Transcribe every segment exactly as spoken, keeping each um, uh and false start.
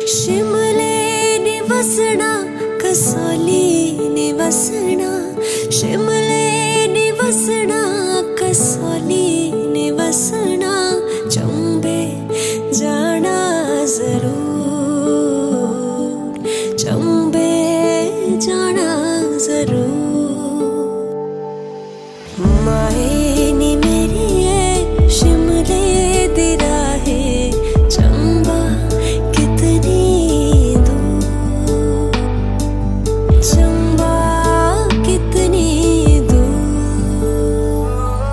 शिमले ने वसना कसौली ने वसना, शिमले ने वसना कसौली ने वसना, चंबे जाना जरूर, चंबे जाना जरूर। माए नी मेरी है शिमले दी राहे, चंबा कितनी दूर, चंबा कितनी दूर।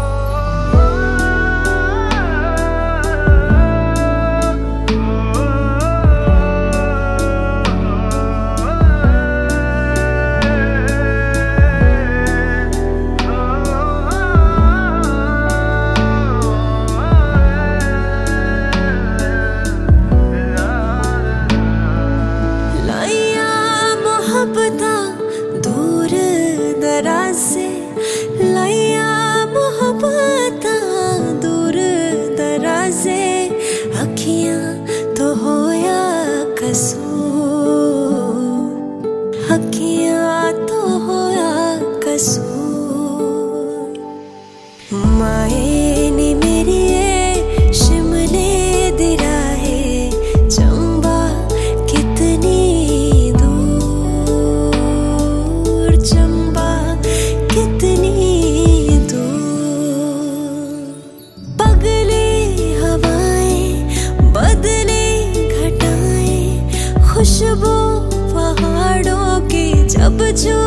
लाया मोहब्बता दूर दराज से, लाया मोहब्बता दूर दराज से, अखियां तो होया कसूर, अखियां तो होया कसूर। माए नी मेरी है शिमले दी राहे, चंबा कितनी दूर, चंबा कितनी दूर। पगले हवाएं बदले घटाएं, खुशबू पहाड़ों की जब जो